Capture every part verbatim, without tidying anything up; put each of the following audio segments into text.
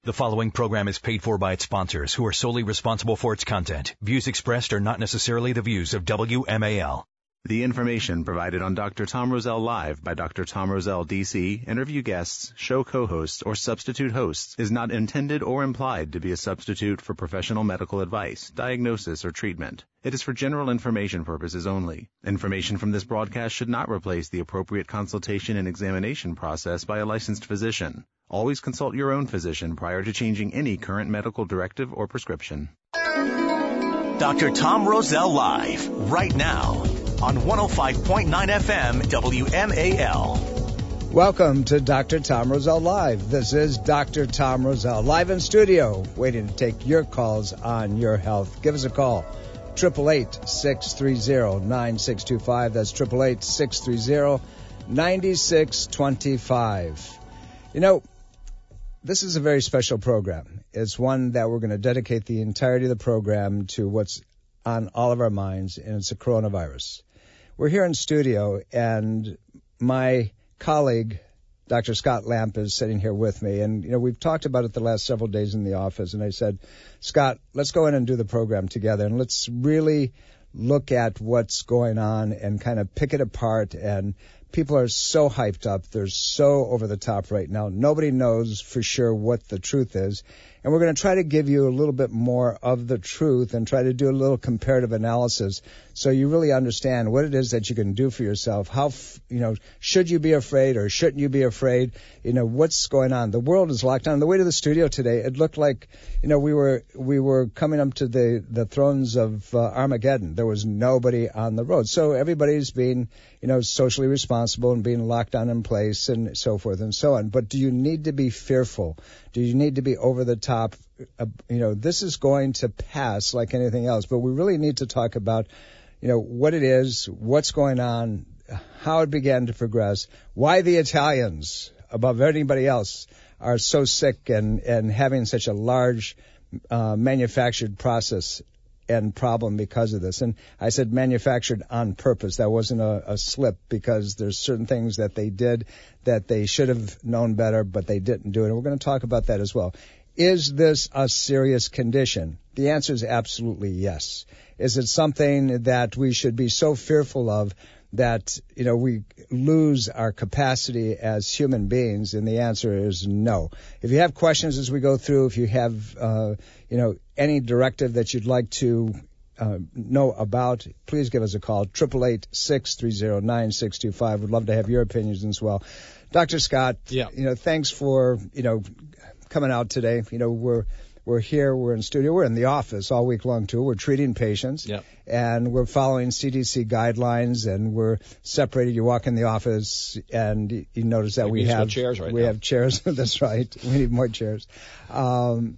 The following program is paid for by its sponsors, who are solely responsible for its content. Views expressed are not necessarily the views of W M A L. The information provided on Doctor Tom Rosell Live by Doctor Tom Rosell, D C, interview guests, show co-hosts, or substitute hosts is not intended or implied to be a substitute for professional medical advice, diagnosis, or treatment. It is for general information purposes only. Information from this broadcast should not replace the appropriate consultation and examination process by a licensed physician. Always consult your own physician prior to changing any current medical directive or prescription. Doctor Tom Rosell Live, right now, on one oh five point nine F M W M A L. Welcome to Doctor Tom Rosell Live. This is Doctor Tom Rosell, live in studio, waiting to take your calls on your health. Give us a call, eight eight eight, six three zero, nine six two five. That's eight eight eight, six three zero, nine six two five. You know, this is a very special program. It's one that we're going to dedicate the entirety of the program to what's on all of our minds, and it's the coronavirus. We're here in studio, and my colleague, Doctor Scott Lamp, is sitting here with me. And, you know, we've talked about it the last several days in the office, and I said, Scott, let's go in and do the program together, and let's really look at what's going on and kind of pick it apart. And people are so hyped up. They're so over the top right now. Nobody knows for sure what the truth is. And we're going to try to give you a little bit more of the truth and try to do a little comparative analysis so you really understand what it is that you can do for yourself. How, you know, should you be afraid or shouldn't you be afraid? You know, what's going on? The world is locked down. On the way to the studio today, it looked like, you know, we were we were coming up to the, the thrones of uh, Armageddon. There was nobody on the road. So everybody's being, you know, socially responsible and being locked down in place and so forth and so on. But do you need to be fearful? Do you need to be over the top? Uh, you know, this is going to pass like anything else, but we really need to talk about, you know, what it is, what's going on, how it began to progress, why the Italians, above anybody else, are so sick and, and having such a large uh, manufactured process and problem because of this. And I said manufactured on purpose. That wasn't a, a slip, because there's certain things that they did that they should have known better, but they didn't do it. And we're going to talk about that as well. Is this a serious condition? The answer is absolutely yes. Is it something that we should be so fearful of that, you know, we lose our capacity as human beings? And the answer is no. If you have questions as we go through, if you have, uh, you know, any directive that you'd like to uh, know about, please give us a call, eight eight eight, six three zero, nine six two five. We'd love to have your opinions as well. Doctor Scott, yeah. you know, thanks for, you know, coming out today. You know, we're We're here, we're in studio, we're in the office all week long, too. We're treating patients, yep. and we're following C D C guidelines, and we're separated. You walk in the office, and you notice that Maybe we have chairs right we now. have chairs. That's right. We need more chairs. Um,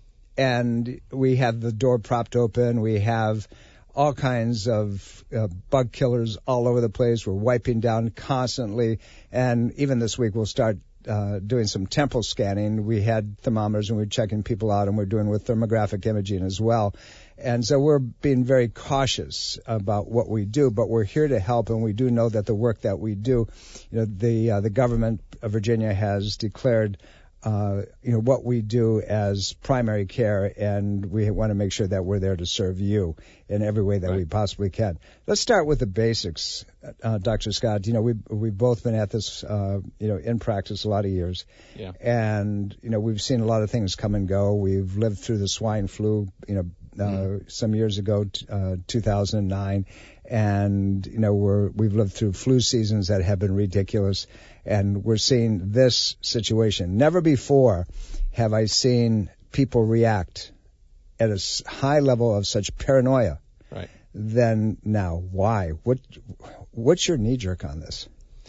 and we have the door propped open. We have all kinds of uh, bug killers all over the place. We're wiping down constantly, and even this week we'll start Uh, doing some temporal scanning. We had thermometers and we were checking people out, and we're doing with thermographic imaging as well. And so we're being very cautious about what we do, but we're here to help, and we do know that the work that we do, you know, the uh, the government of Virginia has declared Uh, you know, what we do as primary care, and we want to make sure that we're there to serve you in every way that right. we possibly can. Let's start with the basics, uh, Doctor Scott. You know, we've, we've both been at this, uh, you know, in practice a lot of years. Yeah. And, you know, we've seen a lot of things come and go. We've lived through the swine flu, you know, uh, mm. some years ago, uh, two thousand nine. And, you know, we're, we've lived through flu seasons that have been ridiculous. And we're seeing this situation. Never before have I seen people react at a high level of such paranoia right. than now. Why? What? What's your knee jerk on this?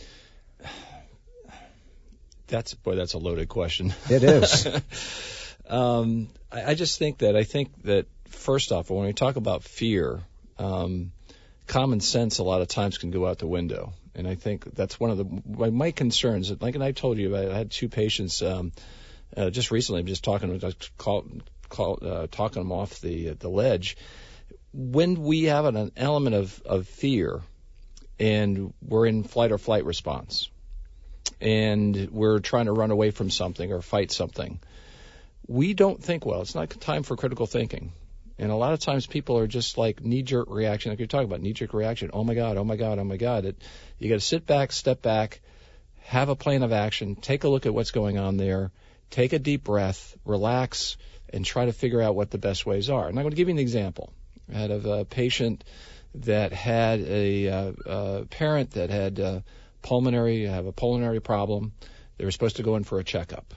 That's boy, that's a loaded question. It is. um, I, I just think that I think that first off, when we talk about fear, um, common sense a lot of times can go out the window. And I think that's one of the my, my concerns. Like, and I told you, I had two patients um, uh, just recently. I'm just talking, just call, call, uh, talking them off the the ledge. When we have an, an element of, of fear, and we're in flight or flight response, and we're trying to run away from something or fight something, we don't think well. It's not time for critical thinking. And a lot of times people are just like knee-jerk reaction, like you're talking about, knee-jerk reaction. Oh, my God, oh, my God, oh, my God. It, you got to sit back, step back, have a plan of action, take a look at what's going on there, take a deep breath, relax, and try to figure out what the best ways are. And I'm going to give you an example. I had a patient that had a, uh, a parent that had uh, pulmonary, have a pulmonary problem. They were supposed to go in for a checkup.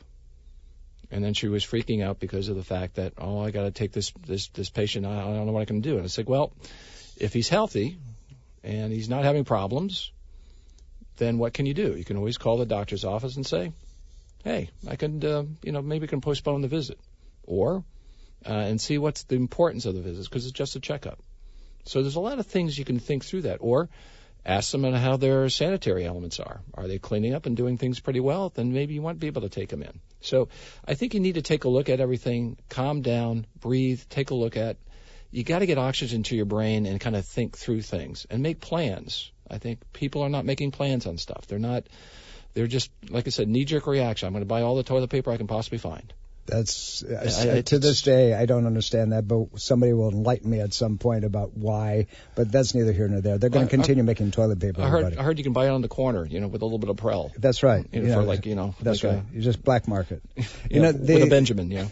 And then she was freaking out because of the fact that, oh, I got to take this, this, this patient. I don't know what I can do. And I said, well, if he's healthy and he's not having problems, then what can you do? You can always call the doctor's office and say, hey, I can, uh, you know, maybe we can postpone the visit. Or, uh, and see what's the importance of the visit, because it's just a checkup. So there's a lot of things you can think through that. Or ask them how their sanitary elements are. Are they cleaning up and doing things pretty well? Then maybe you won't be able to take them in. So I think you need to take a look at everything, calm down, breathe, take a look at. You got to get oxygen to your brain and kind of think through things and make plans. I think people are not making plans on stuff. They're not, they're just, like I said, knee-jerk reaction. I'm going to buy all the toilet paper I can possibly find. That's I, I, to this day, I don't understand that, but somebody will enlighten me at some point about why. But that's neither here nor there. They're going to continue I, making toilet paper. I heard, I heard you can buy it on the corner, you know, with a little bit of Prel. That's right. You know, you for know, like, you know, that's like right. A, you just black market. You, you know, know, the, with a Benjamin, yeah.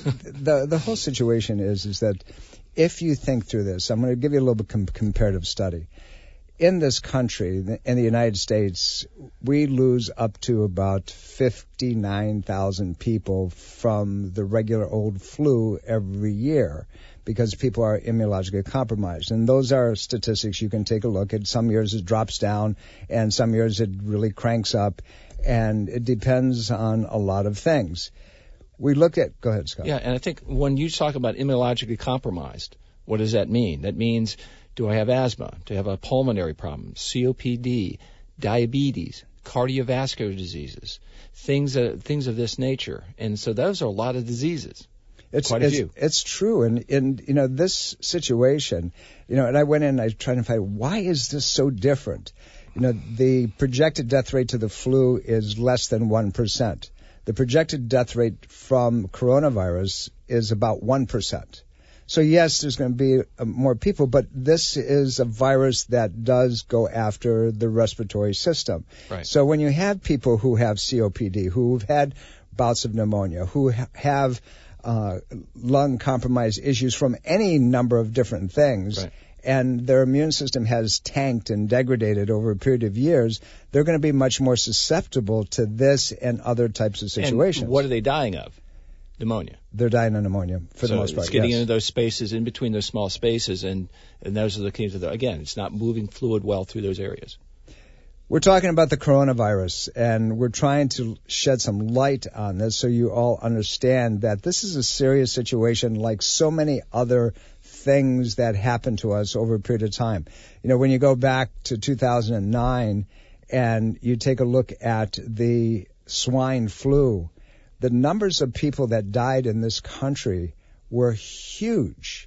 the the whole situation is is that if you think through this, I'm going to give you a little bit com- comparative study. In this country, in the United States, we lose up to about fifty-nine thousand people from the regular old flu every year because people are immunologically compromised. And those are statistics you can take a look at. Some years it drops down, and some years it really cranks up, and it depends on a lot of things. We look at, go ahead, Scott. Yeah, and I think when you talk about immunologically compromised, what does that mean? That means, do I have asthma? Do I have a pulmonary problem? C O P D, diabetes, cardiovascular diseases, things that, things of this nature. And so those are a lot of diseases. It's, Quite a it's, few. It's true. And in, you know, this situation, you know, and I went in and I tried to find, why is this so different? You know, the projected death rate to the flu is less than one percent. The projected death rate from coronavirus is about one percent. So, yes, there's going to be uh, more people, but this is a virus that does go after the respiratory system. Right. So when you have people who have C O P D, who've had bouts of pneumonia, who ha- have uh, lung compromise issues from any number of different things, right, and their immune system has tanked and degraded over a period of years, they're going to be much more susceptible to this and other types of situations. And what are they dying of? Pneumonia. They're dying of pneumonia for so the most part. It's getting yes. into those spaces, in between those small spaces, and, and those are the keys. Of the, again, it's not moving fluid well through those areas. We're talking about the coronavirus, and we're trying to shed some light on this so you all understand that this is a serious situation like so many other things that happen to us over a period of time. You know, when you go back to two thousand nine and you take a look at the swine flu, the numbers of people that died in this country were huge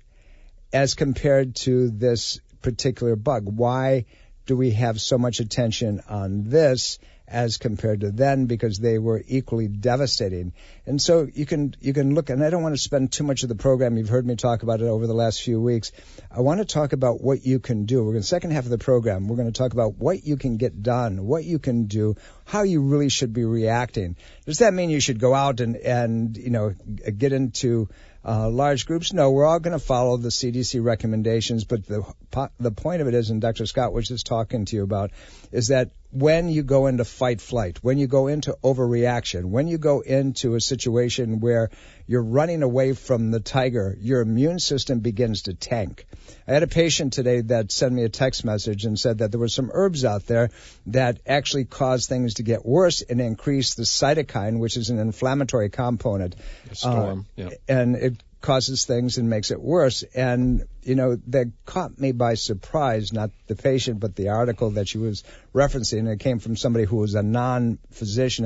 as compared to this particular bug. Why do we have so much attention on this as compared to then? Because they were equally devastating. And so you can you can look, and I don't want to spend too much of the program. You've heard me talk about it over the last few weeks. I want to talk about what you can do. We're in the second half of the program. We're going to talk about what you can get done, what you can do, how you really should be reacting. Does that mean you should go out and, and you know, get into Uh, large groups? No, we're all going to follow the C D C recommendations, but the the point of it is, and Doctor Scott was just talking to you about, is that when you go into fight flight, when you go into overreaction, when you go into a situation where you're running away from the tiger, your immune system begins to tank. I had a patient today that sent me a text message and said that there were some herbs out there that actually cause things to get worse and increase the cytokine, which is an inflammatory component. A storm, uh, yeah. And it causes things and makes it worse. And, you know, that caught me by surprise, not the patient, but the article that she was referencing. It came from somebody who was a non-physician, a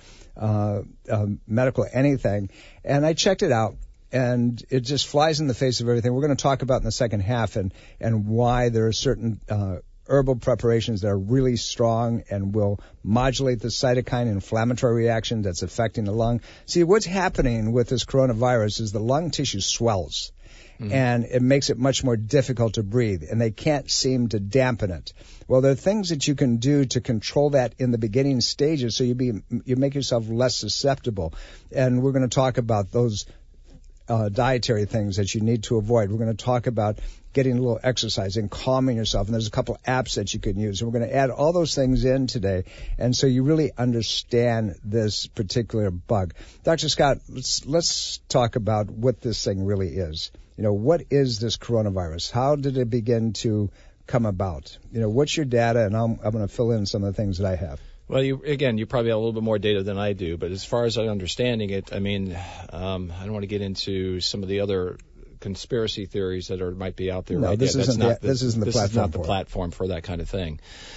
non-medical uh, uh, anything. And I checked it out, and it just flies in the face of everything. We're going to talk about in the second half and, and why there are certain uh, herbal preparations that are really strong and will modulate the cytokine inflammatory reaction that's affecting the lung. See, what's happening with this coronavirus is the lung tissue swells. Mm-hmm. And it makes it much more difficult to breathe, and they can't seem to dampen it. Well, there are things that you can do to control that in the beginning stages so you be you make yourself less susceptible. And we're going to talk about those uh, dietary things that you need to avoid. We're going to talk about getting a little exercise and calming yourself. And there's a couple apps that you can use. And we're going to add all those things in today. And so you really understand this particular bug. Doctor Scott, let's, let's talk about what this thing really is. You know, what is this coronavirus? How did it begin to come about? You know, what's your data? And I'm, I'm going to fill in some of the things that I have. Well, you, again, you probably have a little bit more data than I do. But as far as I'm understanding it, I mean, um, I don't want to get into some of the other conspiracy theories that are might be out there. No, right this, isn't not the, this isn't the this platform. This is not the for platform for that kind of thing.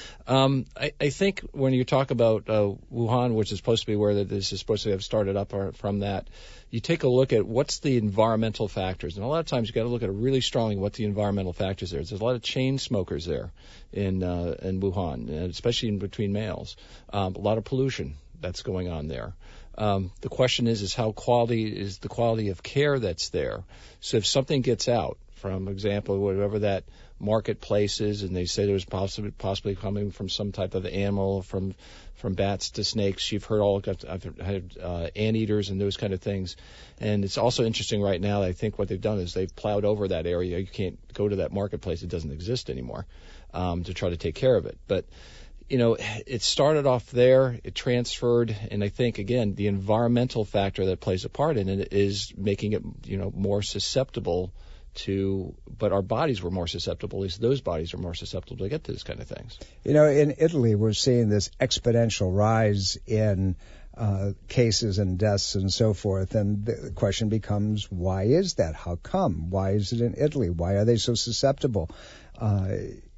Um, I, I think when you talk about uh, Wuhan, which is supposed to be where this is supposed to have started up or from that, you take a look at what's the environmental factors. And a lot of times you've got to look at it really strongly what the environmental factors are. There's a lot of chain smokers there in uh, in Wuhan, and especially in between males. Um, a lot of pollution that's going on there. Um, the question is, is how quality is the quality of care that's there. So if something gets out, from example, whatever that marketplace is, and they say there's possibly possibly coming from some type of animal, from from bats to snakes. You've heard all. I've had uh, anteaters and those kind of things. And it's also interesting right now. I think what they've done is they've plowed over that area. You can't go to that marketplace; it doesn't exist anymore, um, to try to take care of it. But you know, it started off there, it transferred, and I think, again, the environmental factor that plays a part in it is making it, you know, more susceptible to, but our bodies were more susceptible, at least those bodies are more susceptible to get to this kind of things. You know, in Italy, we're seeing this exponential rise in uh, cases and deaths and so forth, and the question becomes, why is that? How come? Why is it in Italy? Why are they so susceptible? Uh,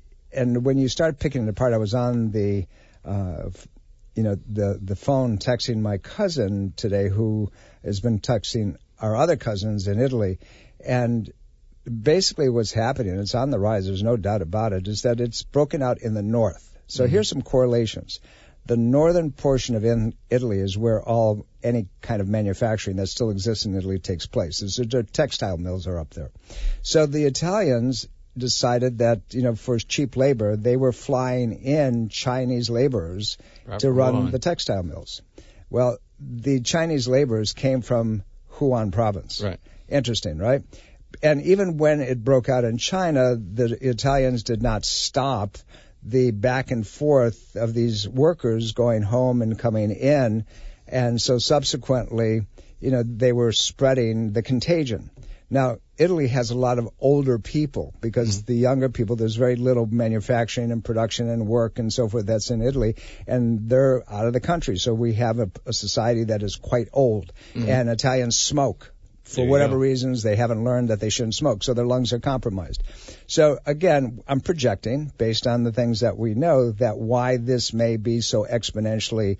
and when you start picking it apart, I was on the, uh, you know, the, the phone texting my cousin today, who has been texting our other cousins in Italy, and basically what's happening, it's on the rise, there's no doubt about it, is that it's broken out in the north. So mm-hmm. here's some correlations. The northern portion of in Italy is where all any kind of manufacturing that still exists in Italy takes place. The textile mills are up there. So the Italians decided that, you know, for cheap labor, they were flying in Chinese laborers right to run on. the textile mills. Well, the Chinese laborers came from Hunan province. Right. Interesting, right? And even when it broke out in China, the Italians did not stop the back and forth of these workers going home and coming in. And so subsequently, you know, they were spreading the contagion. Now, Italy has a lot of older people because mm-hmm. the younger people, there's very little manufacturing and production and work and so forth that's in Italy, and they're out of the country. So we have a, a society that is quite old, mm-hmm. and Italians smoke. For whatever go. reasons, they haven't learned that they shouldn't smoke, so their lungs are compromised. So, again, I'm projecting, based on the things that we know, that why this may be so exponentially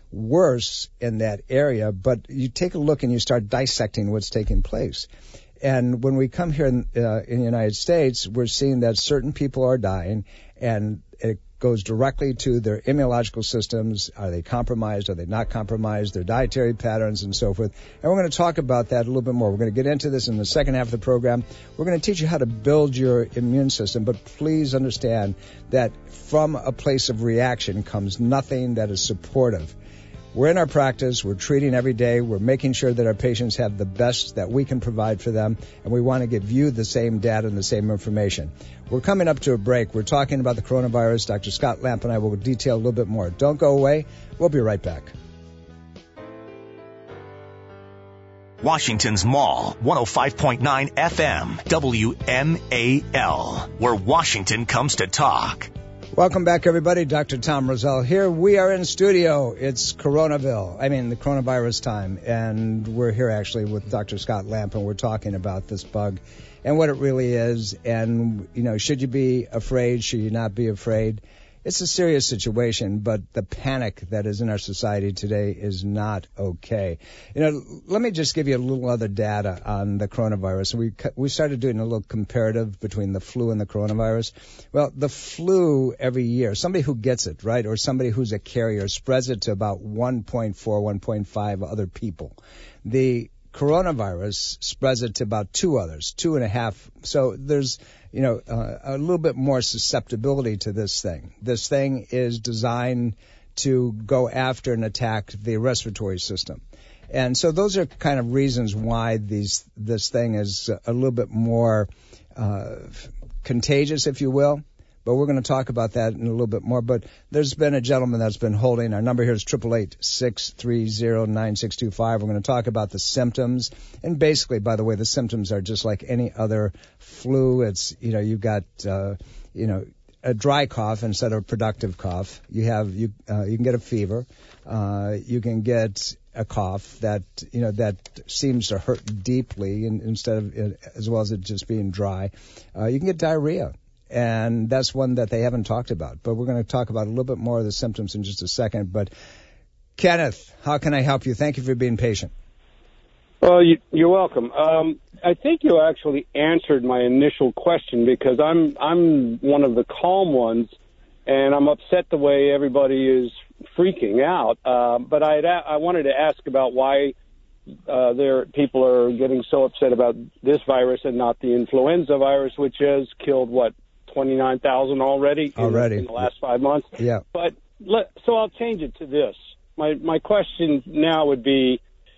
worse in that area. But you take a look and you start dissecting what's taking place. And when we come here in, uh, in the United States, we're seeing that certain people are dying, and it goes directly to their immunological systems. Are they compromised? Are they not compromised? Their dietary patterns and so forth. And we're going to talk about that a little bit more. We're going to get into this in the second half of the program. We're going to teach you how to build your immune system, but please understand that from a place of reaction comes nothing that is supportive. We're in our practice. We're treating every day. We're making sure that our patients have the best that we can provide for them, and we want to give you the same data and the same information. We're coming up to a break. We're talking about the coronavirus. Doctor Scott Lamp and I will detail a little bit more. Don't go away. We'll be right back. Washington's Mall, one oh five point nine F M, W M A L, where Washington comes to talk. Welcome back, everybody. Doctor Tom Rosell here. We are in studio. It's Coronaville. I mean, the coronavirus time. And we're here actually with Doctor Scott Lamp, and we're talking about this bug and what it really is. And, you know, should you be afraid? Should you not be afraid? it's a serious situation, but the panic that is in our society today is not okay. You know, let me just give you a little other data on the coronavirus. We we started doing a little comparative between the flu and the coronavirus. Well, the flu every year, somebody who gets it, right, or somebody who's a carrier spreads it to about one point four, one point five other people. The coronavirus spreads it to about two others, two and a half. So there's, you know, uh, a little bit more susceptibility to this thing. This thing is designed to go after and attack the respiratory system. And so those are kind of reasons why these this thing is a little bit more uh, contagious, if you will. But we're going to talk about that in a little bit more. But there's been a gentleman that's been holding. Our number here is eight eight eight, six three zero, nine six two five. We're going to talk about the symptoms. And basically, by the way, the symptoms are just like any other flu. It's, you know, you've got, uh, you know, a dry cough instead of a productive cough. You have, you, uh, you can get a fever. Uh, you can get a cough that, you know, that seems to hurt deeply in, instead of, uh, as well as it just being dry. Uh, you can get diarrhea. And that's one that they haven't talked about. But we're going to talk about a little bit more of the symptoms in just a second. But, Kenneth, how can I help you? Thank you for being patient. Well, you, you're welcome. Um, I think you actually answered my initial question because I'm I'm one of the calm ones, and I'm upset the way everybody is freaking out. Uh, but I'd a- I wanted to ask about why uh, there people are getting so upset about this virus and not the influenza virus, which has killed, what, twenty-nine thousand already, already. In, in the last five months. Yeah. But let, so I'll change it to this. My my question now would be,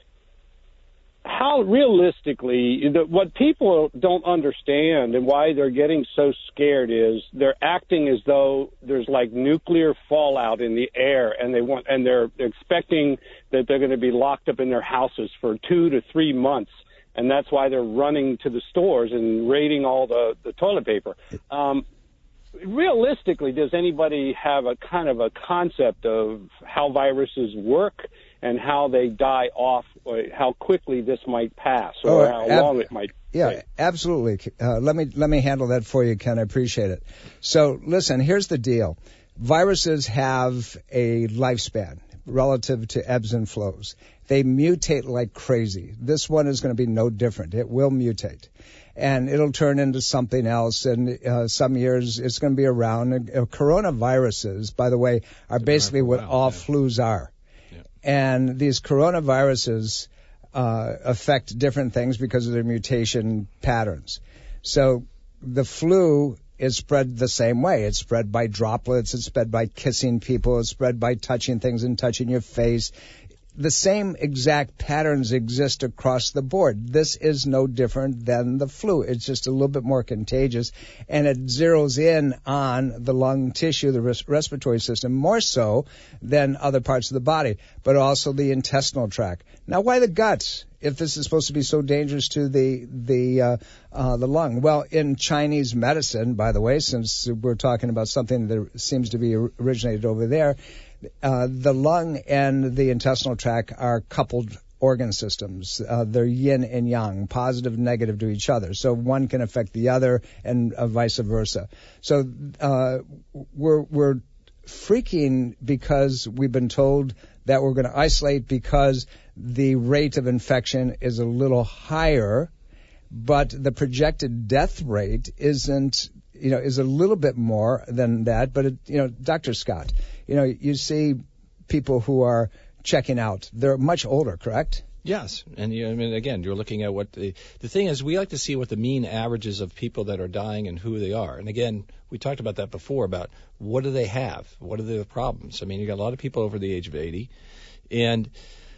how realistically, the, what people don't understand and why they're getting so scared is they're acting as though there's like nuclear fallout in the air, and they want and they're expecting that they're going to be locked up in their houses for two to three months. And that's why they're running to the stores and raiding all the, the toilet paper. Um, realistically, does anybody have a kind of a concept of how viruses work and how they die off, or how quickly this might pass, or oh, how ab- long it might Yeah, take? absolutely. Uh, let me let me handle that for you, Ken. I appreciate it. So, listen, here's the deal. Viruses have a lifespan relative to ebbs and flows. They mutate like crazy. This one is going to be no different. It will mutate. And it'll turn into something else. And uh, some years it's going to be around. Uh, coronaviruses, by the way, are basically what all yeah. flus are. Yeah. And these coronaviruses uh, affect different things because of their mutation patterns. So the flu is spread the same way. It's spread by droplets. It's spread by kissing people. It's spread by touching things and touching your face. The same exact patterns exist across the board. This is no different than the flu. It's just a little bit more contagious, and it zeroes in on the lung tissue, the res- respiratory system, more so than other parts of the body, but also the intestinal tract. Now, why the guts, if this is supposed to be so dangerous to the the uh, uh, the lung? Well, in Chinese medicine, by the way, since we're talking about something that seems to be originated over there, Uh, the lung and the intestinal tract are coupled organ systems. Uh, they're yin and yang, positive and negative to each other. So one can affect the other, and uh, vice versa. So uh, we're we're freaking because we've been told that we're going to isolate because the rate of infection is a little higher, but the projected death rate isn't, you know, is a little bit more than that. But, it, you know, Doctor Scott, you know, you see people who are checking out. They're much older, correct? Yes. And, you, I mean, again, you're looking at what the, the thing is, we like to see what the mean averages of people that are dying and who they are. And, again, we talked about that before, about what do they have? What are their problems? I mean, you got a lot of people over the age of eighty. And,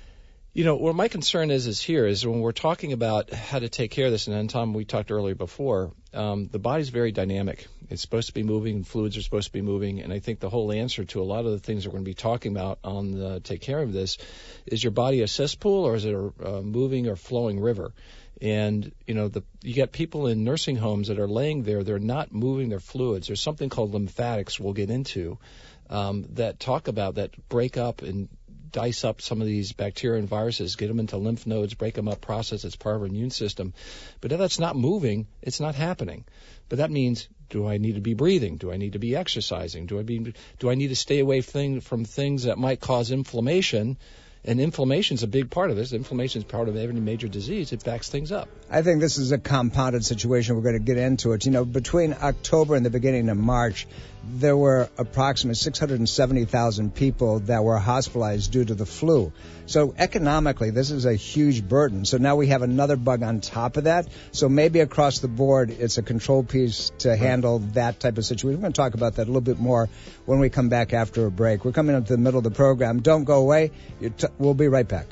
you know, what my concern is is here is when we're talking about how to take care of this, and then, Tom, we talked earlier before, um, the body's very dynamic. It's supposed to be moving, fluids are supposed to be moving, and I think the whole answer to a lot of the things we're going to be talking about on the take care of this is, your body a cesspool or is it a uh, moving or flowing river? And, you know, the, you get people in nursing homes that are laying there, they're not moving their fluids. There's something called lymphatics we'll get into um, that talk about, that break up and dice up some of these bacteria and viruses, get them into lymph nodes, break them up, process it's part of our immune system. But if that's not moving, it's not happening. But that means, do I need to be breathing? Do I need to be exercising? Do I be do I need to stay away thing, from things that might cause inflammation? And inflammation is a big part of this. Inflammation is part of every major disease. It backs things up. I think this is a compounded situation. We're going to get into it. You know, between October and the beginning of March, there were approximately six hundred seventy thousand people that were hospitalized due to the flu. So economically, this is a huge burden. So now we have another bug on top of that. So maybe across the board, it's a control piece to handle that type of situation. We're going to talk about that a little bit more when we come back after a break. We're coming up to the middle of the program. Don't go away. You're t- we'll be right back.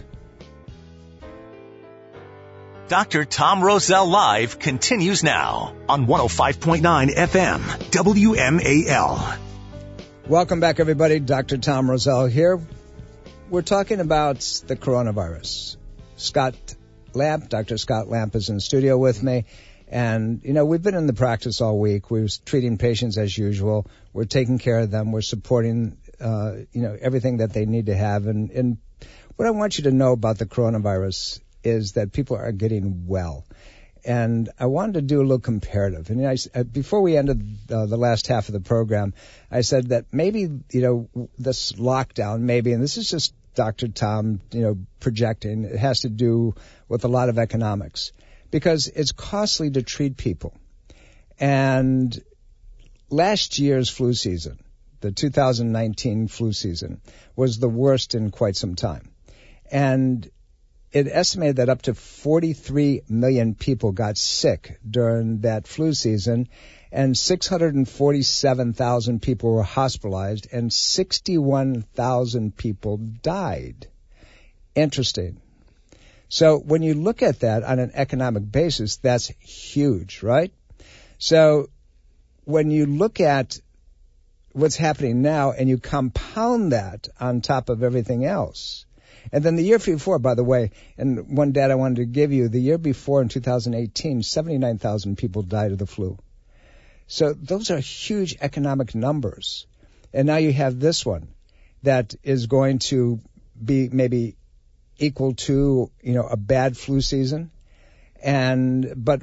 Doctor Tom Rosell Live continues now on one oh five point nine F M W M A L. Welcome back, everybody. Doctor Tom Rosell here. We're talking about the coronavirus. Scott Lamp, Doctor Scott Lamp is in the studio with me. And, you know, we've been in the practice all week. We're treating patients as usual. We're taking care of them. We're supporting, uh, you know, everything that they need to have. And, and what I want you to know about the coronavirus is that people are getting well. And I wanted to do a little comparative. And I, before we ended uh, the last half of the program, I said that maybe, you know, this lockdown, maybe, and this is just Doctor Tom, you know, projecting, it has to do with a lot of economics because it's costly to treat people. And last year's flu season, the two thousand nineteen flu season, was the worst in quite some time. And it estimated that up to forty-three million people got sick during that flu season, and six hundred forty-seven thousand people were hospitalized, and sixty-one thousand people died. Interesting. So when you look at that on an economic basis, that's huge, right? So when you look at what's happening now and you compound that on top of everything else, and then the year before, by the way, and one data I wanted to give you, the year before in two thousand eighteen, seventy-nine thousand people died of the flu. So those are huge economic numbers. And now you have this one that is going to be maybe equal to, you know, a bad flu season. And, but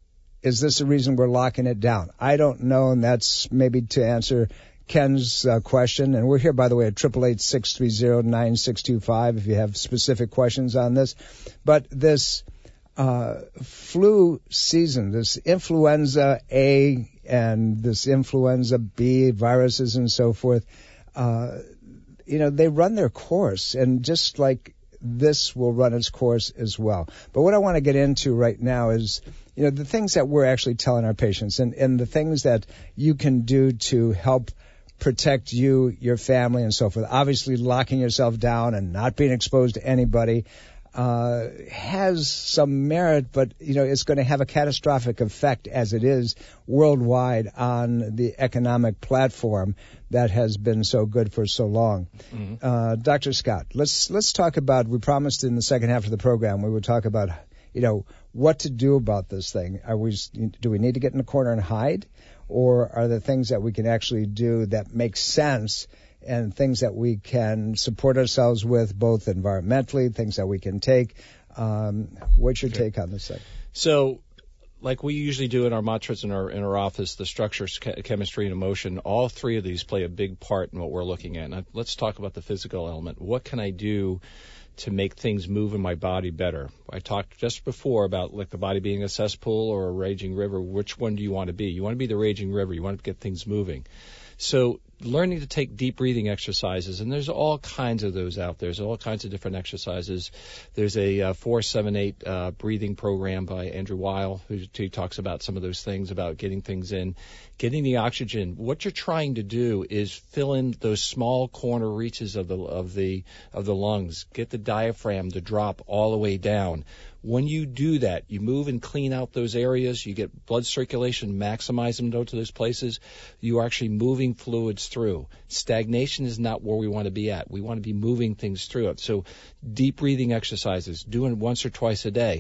is this the reason we're locking it down? I don't know, and that's maybe to answer Ken's uh, question, and we're here, by the way, at eight eight eight, six three zero, nine six two five if you have specific questions on this. But this uh, flu season, this influenza A and this influenza B viruses and so forth, uh, you know, they run their course, and just like this will run its course as well. But what I want to get into right now is, you know, the things that we're actually telling our patients and, and the things that you can do to help protect you, your family, and so forth. Obviously, locking yourself down and not being exposed to anybody uh, has some merit, but, you know, it's going to have a catastrophic effect as it is worldwide on the economic platform that has been so good for so long. Mm-hmm. Uh, Doctor Scott, let's let's talk about, we promised in the second half of the program we would talk about, you know, what to do about this thing. Are we, do we need to get in a corner and hide? Or are there things that we can actually do that make sense and things that we can support ourselves with, both environmentally, things that we can take? Um, what's your okay. take on this thing? So, like we usually do in our mantras in our in our office, the structure, chemistry, and emotion, all three of these play a big part in what we're looking at. Now, let's talk about the physical element. What can I do to make things move in my body better? I talked just before about like the body being a cesspool or a raging river. Which one do you want to be? You want to be the raging river. You want to get things moving. So learning to take deep breathing exercises, and there's all kinds of those out there. There's all kinds of different exercises. There's a uh, four seven eight uh, breathing program by Andrew Weil, who, who talks about some of those things, about getting things in, getting the oxygen. What you're trying to do is fill in those small corner reaches of the of the of the lungs. Get the diaphragm to drop all the way down. When you do that, you move and clean out those areas, you get blood circulation, maximize them to those places, you are actually moving fluids through. Stagnation is not where we want to be at. We want to be moving things through it. So deep breathing exercises, doing it once or twice a day.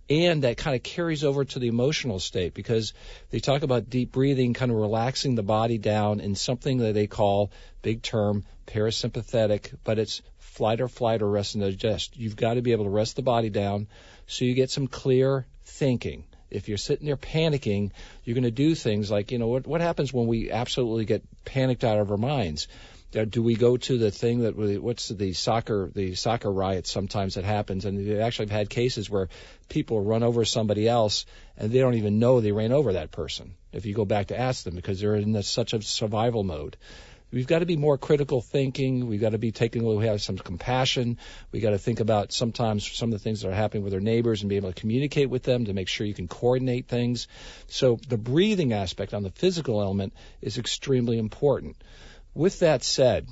And that kind of carries over to the emotional state, because they talk about deep breathing, kind of relaxing the body down in something that they call, big term, parasympathetic, but it's flight or flight or rest and digest. You've got to be able to rest the body down so you get some clear thinking. If you're sitting there panicking, you're going to do things like, you know, what, what happens when we absolutely get panicked out of our minds? Do we go to the thing that we, what's the soccer the soccer riots sometimes that happens, and they actually have had cases where people run over somebody else and they don't even know they ran over that person if you go back to ask them, because they're in this, such a survival mode. We've got to be more critical thinking. We've got to be taking, we have some compassion. We've got to think about sometimes some of the things that are happening with our neighbors and be able to communicate with them to make sure you can coordinate things. So the breathing aspect on the physical element is extremely important. With that said,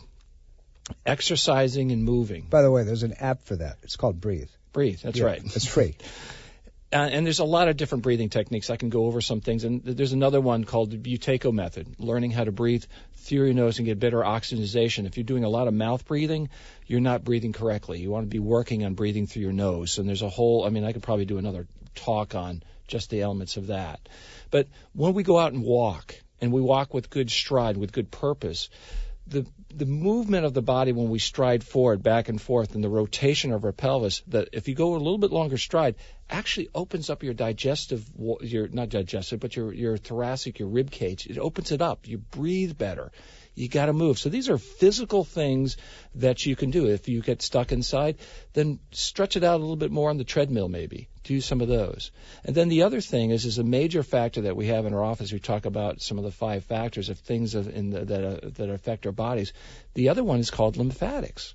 exercising and moving. By the way, there's an app for that. It's called Breathe. Breathe, that's yeah, right. It's free. Uh, and there's a lot of different breathing techniques. I can go over some things. And there's another one called the Buteyko method, learning how to breathe through your nose and get better oxygenation. If you're doing a lot of mouth breathing, you're not breathing correctly. You want to be working on breathing through your nose. And there's a whole, I mean, I could probably do another talk on just the elements of that. But when we go out and walk, and we walk with good stride, with good purpose, the the movement of the body when we stride forward, back and forth, and the rotation of our pelvis, that if you go a little bit longer stride, actually opens up your digestive, your not digestive, but your, your thoracic, your rib cage. It opens it up. You breathe better. You got to move. So these are physical things that you can do. If you get stuck inside, then stretch it out a little bit more on the treadmill maybe. Do some of those. And then the other thing is, is a major factor that we have in our office. We talk about some of the five factors of things of, in the, that, uh, that affect our bodies. The other one is called lymphatics.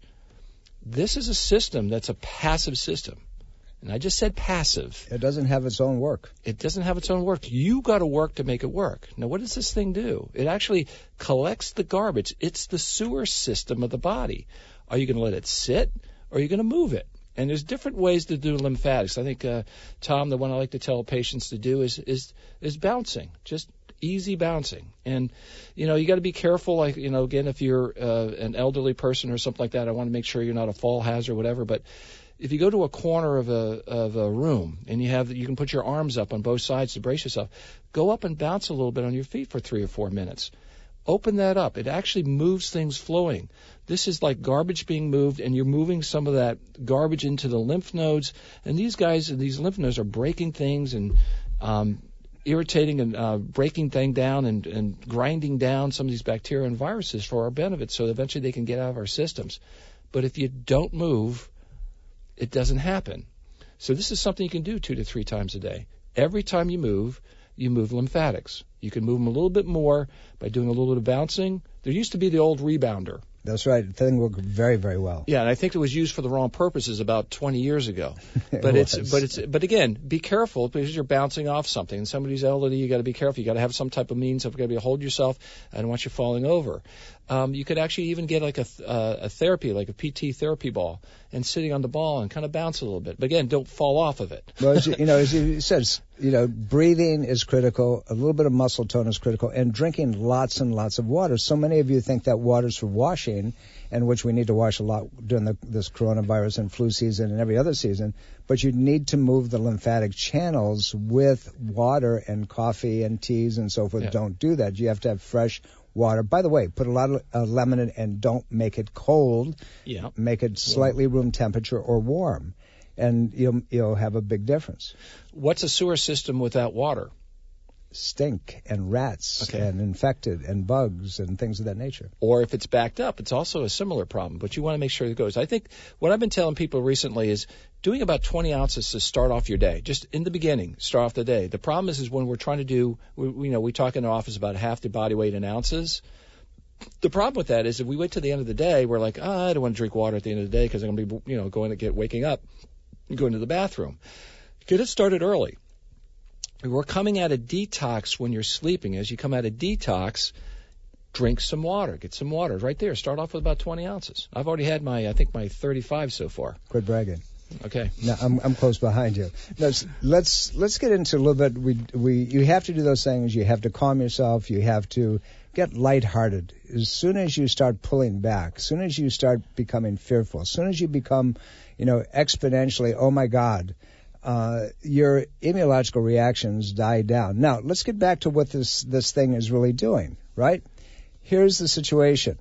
This is a system that's a passive system. And I just said passive. It doesn't have its own work. It doesn't have its own work. You got to work to make it work. Now, what does this thing do? It actually collects the garbage. It's the sewer system of the body. Are you going to let it sit, or are you going to move it? And there's different ways to do lymphatics. I think, uh, Tom, the one I like to tell patients to do is is is bouncing, just easy bouncing. And, you know, you got to be careful. Like, you know, again, if you're uh, an elderly person or something like that, I want to make sure you're not a fall hazard or whatever. But if you go to a corner of a of a room and you have you can put your arms up on both sides to brace yourself, go up and bounce a little bit on your feet for three or four minutes. Open that up. It actually moves things flowing. This is like garbage being moved, and you're moving some of that garbage into the lymph nodes. And these guys, these lymph nodes are breaking things and um, irritating and uh, breaking things down and, and grinding down some of these bacteria and viruses for our benefit, so eventually they can get out of our systems. But if you don't move, it doesn't happen. So this is something you can do two to three times a day. Every time you move, you move lymphatics. You can move them a little bit more by doing a little bit of bouncing. There used to be the old rebounder. That's right. The thing worked very, very well. Yeah, and I think it was used for the wrong purposes about twenty years ago. it But was. it's but it's but again, be careful because you're bouncing off something. And somebody's elderly, you got to be careful. You got to have some type of means of got to be able to hold yourself. I don't want you falling over. Um, you could actually even get like a uh, a therapy, like a P T therapy ball, and sitting on the ball and kind of bounce a little bit. But again, don't fall off of it. Well, as you, you know, as you said, you know, breathing is critical. A little bit of muscle tone is critical, and drinking lots and lots of water. So many of you think that water's for washing, and which we need to wash a lot during the, this coronavirus and flu season and every other season. But you need to move the lymphatic channels with water and coffee and teas and so forth. Yeah. Don't do that. You have to have fresh water. By the way, put a lot of uh, lemon in and don't make it cold. Yeah. Make it slightly room temperature or warm, and you'll you'll have a big difference. What's a sewer system without water? Stink and rats Okay. and infected and bugs and things of that nature. Or if it's backed up, it's also a similar problem. But you want to make sure it goes. I think what I've been telling people recently is doing about twenty ounces to start off your day, just in the beginning, start off the day. The problem is, is when we're trying to do, we, you know, we talk in the office about half the body weight in ounces. The problem with that is if we wait to the end of the day, we're like, oh, I don't want to drink water at the end of the day because I'm going to be, you know, going to get waking up and going to the bathroom. Get it started early. We're coming out of detox when you're sleeping. As you come out of detox, drink some water. Get some water right there. Start off with about twenty ounces. I've already had my, I think, my thirty-five so far. Quit bragging. Okay. No, I'm I'm close behind you. Let's let's let's get into a little bit. We we you have to do those things. You have to calm yourself. You have to get lighthearted. As soon as you start pulling back, as soon as you start becoming fearful, as soon as you become, you know, exponentially, oh my God, uh, your immunological reactions die down. Now, let's get back to what this, this thing is really doing, right? Here's the situation.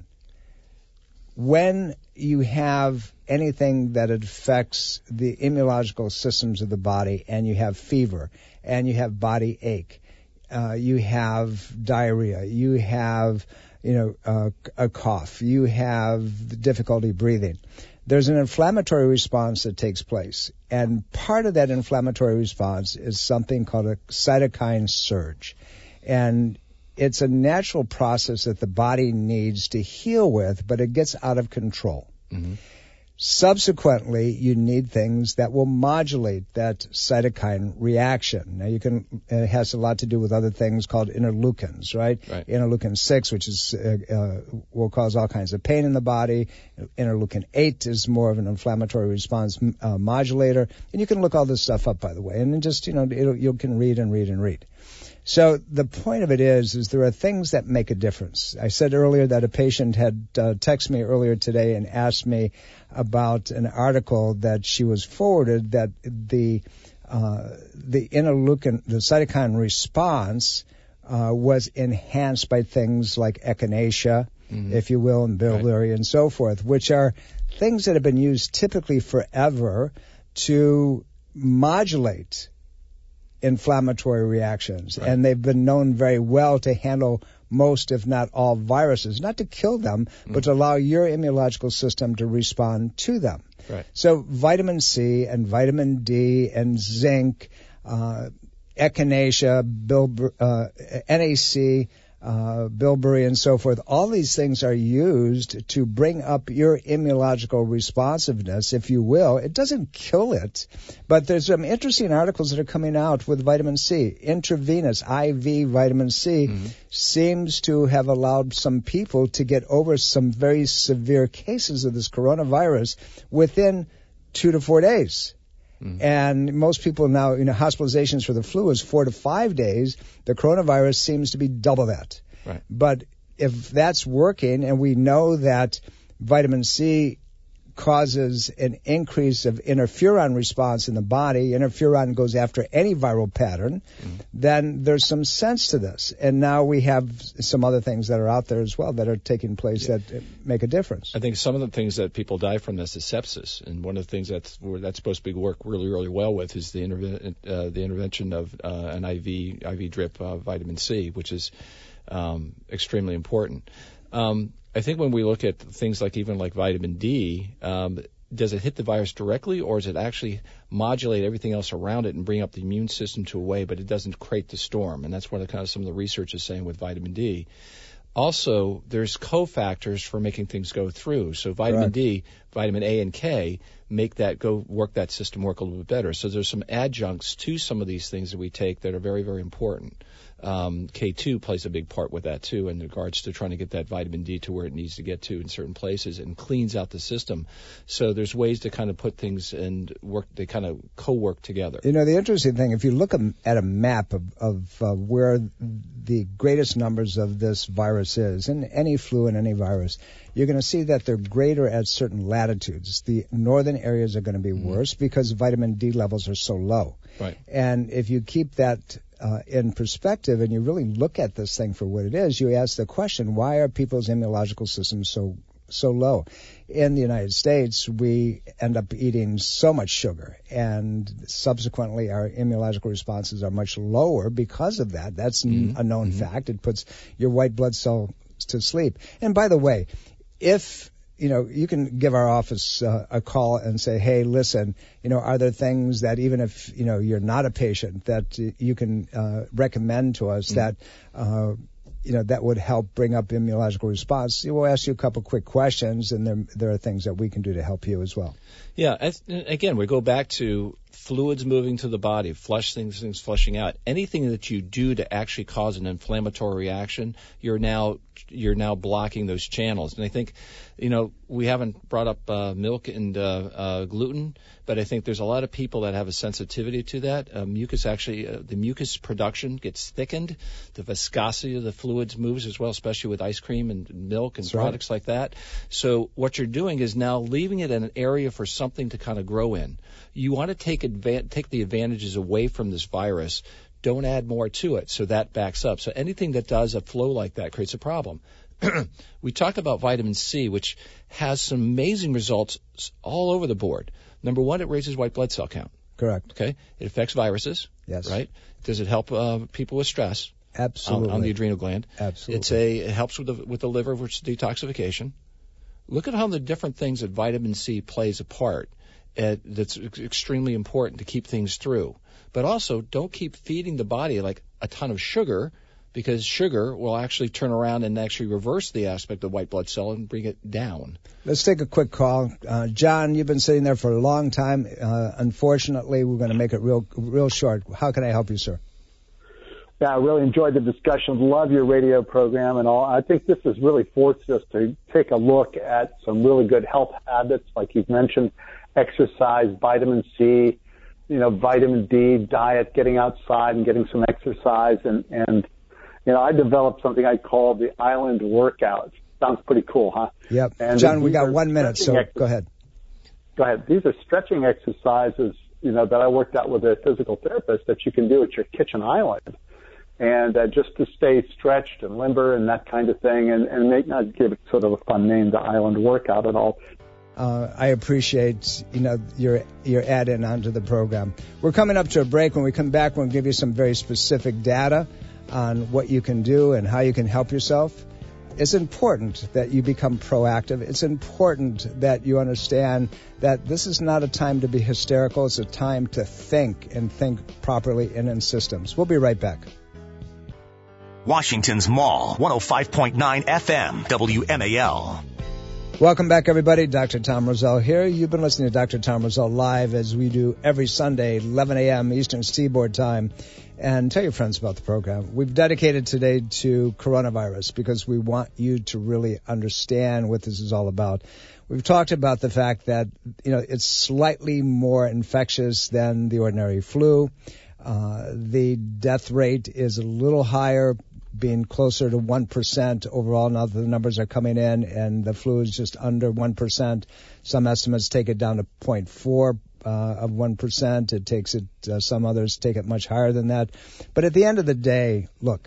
When you have anything that affects the immunological systems of the body, and you have fever, and you have body ache, uh, you have diarrhea, you have, you know, uh, a cough, you have difficulty breathing, there's an inflammatory response that takes place. And part of that inflammatory response is something called a cytokine surge. And it's a natural process that the body needs to heal with, but it gets out of control. Mm-hmm. Subsequently, you need things that will modulate that cytokine reaction. Now, you can, it has a lot to do with other things called interleukins, right? right. Interleukin six, which is, uh, uh, will cause all kinds of pain in the body. Interleukin eight is more of an inflammatory response uh, modulator. And you can look all this stuff up, by the way, and then just, you know, it'll, you can read and read and read. So the point of it is, is there are things that make a difference. I said earlier that a patient had uh, texted me earlier today and asked me about an article that she was forwarded that the uh, the interleukin, the cytokine response uh, was enhanced by things like echinacea, mm-hmm. if you will, and bilberry right. and so forth, which are things that have been used typically forever to modulate inflammatory reactions, right. and they've been known very well to handle most, if not all, viruses, not to kill them, mm. but to allow your immunological system to respond to them. Right. So vitamin C and vitamin D and zinc, uh, echinacea, bilber, uh, N A C, uh, bilberry, and so forth, all these things are used to bring up your immunological responsiveness, if you will. It doesn't kill it, but there's some interesting articles that are coming out with vitamin C. Intravenous I V vitamin C mm-hmm. seems to have allowed some people to get over some very severe cases of this coronavirus within two to four days. And most people now, you know, hospitalizations for the flu is four to five days. The coronavirus seems to be double that. Right. But if that's working, and we know that vitamin C causes an increase of interferon response in the body, interferon goes after any viral pattern, mm. then there's some sense to this. And now we have some other things that are out there as well that are taking place yeah. that make a difference. I think some of the things that people die from this is sepsis, and one of the things that's that's supposed to be work really, really well with is the interve- uh, the intervention of uh, an I V I V drip uh, vitamin C, which is um, extremely important. Um, I think when we look at things like even like vitamin D, um, does it hit the virus directly, or does it actually modulate everything else around it and bring up the immune system to a way, but it doesn't create the storm? And that's what kind of some of the research is saying with vitamin D. Also, there's cofactors for making things go through. So vitamin right. D, vitamin A and K make that go work that system work a little bit better. So there's some adjuncts to some of these things that we take that are very, very important. Um, K two plays a big part with that too in regards to trying to get that vitamin D to where it needs to get to in certain places and cleans out the system. So there's ways to kind of put things and work, they kind of co-work together. You know, the interesting thing, if you look at a map of, of uh, where the greatest numbers of this virus is, in any flu and any virus, you're going to see that they're greater at certain latitudes. The northern areas are going to be mm-hmm. worse because vitamin D levels are so low. Right. And if you keep that uh, in perspective and you really look at this thing for what it is, you ask the question, why are people's immunological systems so so low? In the United States, we end up eating so much sugar, and subsequently our immunological responses are much lower because of that. That's mm-hmm. a known mm-hmm. fact. It puts your white blood cells to sleep. And by the way, if you know, you can give our office uh, a call and say, hey, listen, you know, are there things that even if, you know, you're not a patient that you can uh, recommend to us mm-hmm. that, uh, you know, that would help bring up immunological response? We'll ask you a couple quick questions, and there, there are things that we can do to help you as well. Yeah, as, again, we go back to fluids moving to the body, flush things, things flushing out. Anything that you do to actually cause an inflammatory reaction, you're now you're now blocking those channels. And I think, you know, we haven't brought up uh, milk and uh, uh, gluten, but I think there's a lot of people that have a sensitivity to that. Uh, mucus actually, uh, the mucus production gets thickened. The viscosity of the fluids moves as well, especially with ice cream and milk and That's products right. like that. So what you're doing is now leaving it in an area for something to kind of grow in. You want to take take advan- take the advantages away from this virus. Don't add more to it. So that backs up. So anything that does a flow like that creates a problem. We talked about vitamin C, which has some amazing results all over the board. Number one, it raises white blood cell count. Correct. Okay. It affects viruses. Yes. Right. Does it help uh, people with stress? Absolutely. On, on the adrenal gland. Absolutely. It's a it helps with the with the liver, which is detoxification. Look at how the different things that vitamin C plays a part. At, that's extremely important to keep things through. But also, don't keep feeding the body like a ton of sugar, because sugar will actually turn around and actually reverse the aspect of white blood cell and bring it down. Let's take a quick call. Uh, John, you've been sitting there for a long time. Uh, unfortunately, we're going to make it real, real short. How can I help you, sir? Yeah, I really enjoyed the discussion. Love your radio program and all. I think this has really forced us to take a look at some really good health habits, like you've mentioned, exercise, vitamin C, you know, vitamin D, diet, getting outside and getting some exercise. And, and you know, I developed something I call the island workout. Sounds pretty cool, huh? Yep. And John, we got one minute, so ex- go ahead. Go ahead. These are stretching exercises, you know, that I worked out with a physical therapist that you can do at your kitchen island. And uh, just to stay stretched and limber and that kind of thing, and, and make not give it sort of a fun name, the island workout at all. Uh, I appreciate, you know, your your add-in onto the program. We're coming up to a break. When we come back, we'll give you some very specific data on what you can do and how you can help yourself. It's important that you become proactive. It's important that you understand that this is not a time to be hysterical. It's a time to think and think properly and in systems. We'll be right back. Washington's Mall, one oh five point nine F M, W M A L. Welcome back, everybody. Doctor Tom Rosell here. You've been listening to Doctor Tom Rosell live, as we do every Sunday, eleven a.m. Eastern Seaboard Time. And tell your friends about the program. We've dedicated today to coronavirus because we want you to really understand what this is all about. We've talked about the fact that, you know, it's slightly more infectious than the ordinary flu. Uh, the death rate is a little higher, being closer to one percent overall. Now the numbers are coming in, and the flu is just under one percent. Some estimates take it down to zero point four uh, of one percent. It takes it, uh, some others take it much higher than that. But at the end of the day, look,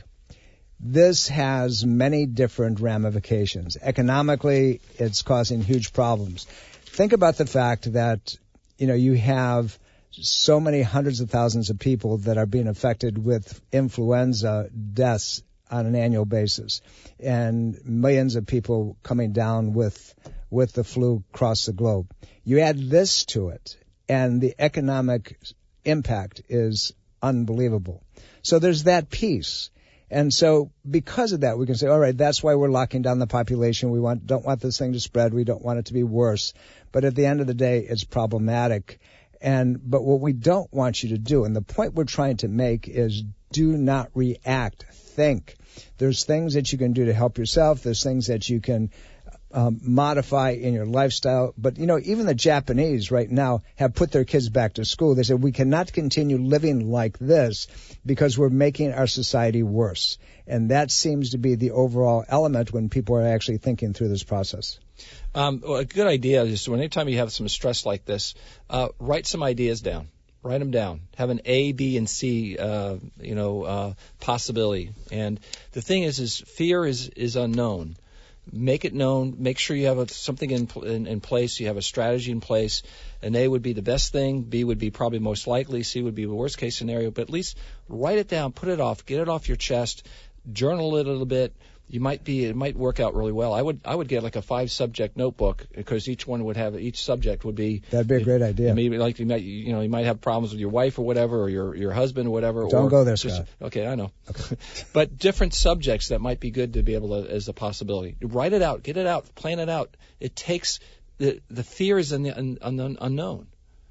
this has many different ramifications. Economically, it's causing huge problems. Think about the fact that, you know, you have so many hundreds of thousands of people that are being affected with influenza deaths on an annual basis, and millions of people coming down with with the flu across the globe. You add this to it, and the economic impact is unbelievable. So there's that piece. And so because of that, we can say, all right, that's why we're locking down the population. We want don't want this thing to spread. We don't want it to be worse. But at the end of the day, it's problematic. And but what we don't want you to do, and the point we're trying to make, is do not react. Think. There's things that you can do to help yourself. There's things that you can um, modify in your lifestyle. But, you know, even the Japanese right now have put their kids back to school. They said we cannot continue living like this because we're making our society worse. And that seems to be the overall element when people are actually thinking through this process. Um, well, a good idea is when anytime you have some stress like this, uh, write some ideas down. Write them down. Have an A, B, and C, uh, you know, uh, possibility. And the thing is, is fear is, is unknown. Make it known. Make sure you have a, something in, in in place. You have a strategy in place. And A would be the best thing. B would be probably most likely. C would be the worst case scenario. But at least write it down. Put it off. Get it off your chest. Journal it a little bit. You might be, it might work out really well. I would, I would get like a five subject notebook because each one would have, each subject would be. That'd be a great idea. Maybe like you might, you know, you might have problems with your wife or whatever, or your, your husband or whatever. Don't or go there, just, Scott. Okay, I know. Okay. But different subjects that might be good to be able to, as a possibility. Write it out, get it out, plan it out. It takes, the, the fear is in the un, un, unknown.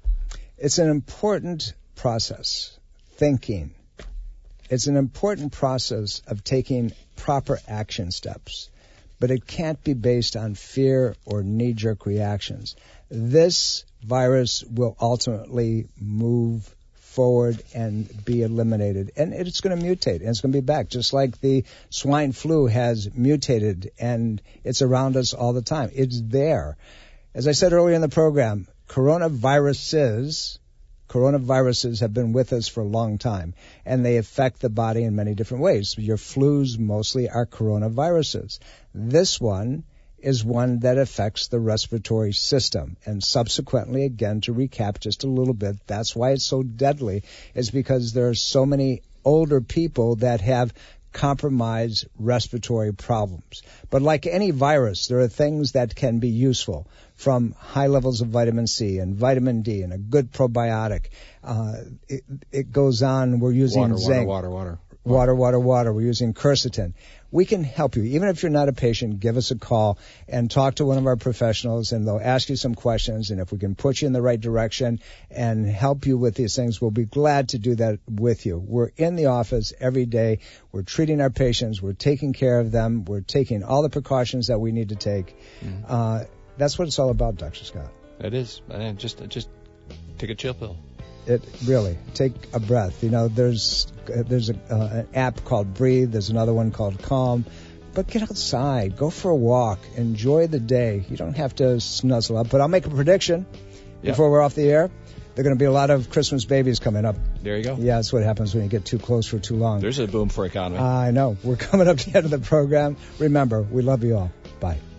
It's an important process. Thinking. It's an important process of taking proper action steps, but it can't be based on fear or knee-jerk reactions. This virus will ultimately move forward and be eliminated, and it's going to mutate, and it's going to be back, just like the swine flu has mutated, and it's around us all the time. It's there. As I said earlier in the program, coronaviruses Coronaviruses have been with us for a long time, and they affect the body in many different ways. Your flus mostly are coronaviruses. This one is one that affects the respiratory system. And subsequently, again, to recap just a little bit, that's why it's so deadly, is because there are so many older people that have compromised respiratory problems. But like any virus, there are things that can be useful, from high levels of vitamin C and vitamin D and a good probiotic. Uh, it, it goes on. We're using water, zinc. Water, water, water. Water, water, water. We're using quercetin. We can help you. Even if you're not a patient, give us a call and talk to one of our professionals, and they'll ask you some questions. And if we can put you in the right direction and help you with these things, we'll be glad to do that with you. We're in the office every day. We're treating our patients. We're taking care of them. We're taking all the precautions that we need to take. Mm-hmm. Uh, that's what it's all about, Doctor Scott. It is. And just, just take a chill pill. It really, take a breath. You know, there's there's a, uh, an app called Breathe. There's another one called Calm. But get outside, go for a walk, enjoy the day. You don't have to snuzzle up. But I'll make a prediction yep. before we're off the air. There are going to be a lot of Christmas babies coming up. There you go. Yeah, that's what happens when you get too close for too long. There's a boom for economy. Uh, I know. We're coming up to the end of the program. Remember, we love you all. Bye.